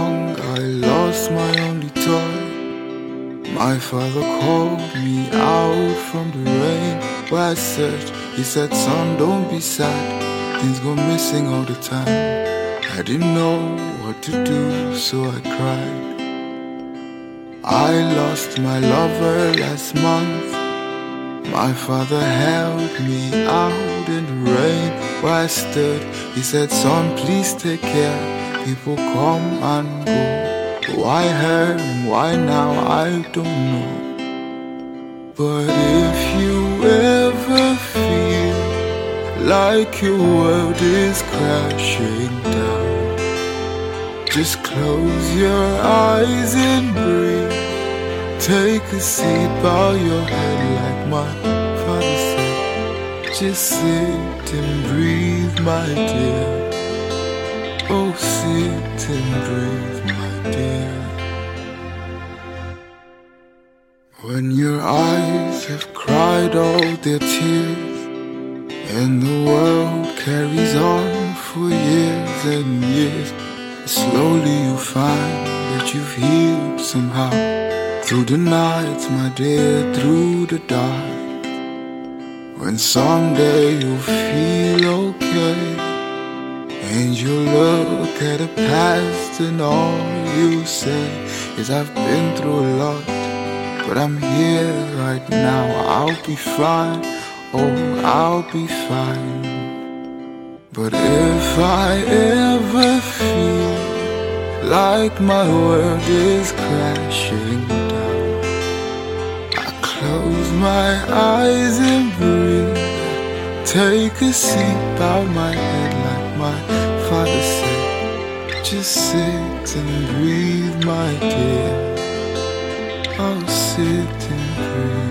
young, I lost my only toy. My father called me out from the rain where I searched. He said, son, don't be sad. Things go missing all the time. I didn't know what to do, so I cried. I lost my lover last month. My father held me out in the rain where I stood. He said, son, please take care. People come and go. Why her and why now, I don't know. But if you ever feel like your world is crashing down, just close your eyes and breathe. Take a seat, bow your head like my father said. Just sit and breathe, my dear. Oh, sit and breathe, my dear. When your eyes have cried all their tears, and the world carries on for years and years, slowly you find that you've healed somehow. Through the nights, my dear, through the dark. When someday you'll feel okay, and you look at the past and all you say is, I've been through a lot, but I'm here right now. I'll be fine, oh, I'll be fine. But if I ever feel like my world is crashing down, I close my eyes and breathe. Take a seat, bow my head like my father said. Just sit and breathe, my dear. Oh, sit and breathe.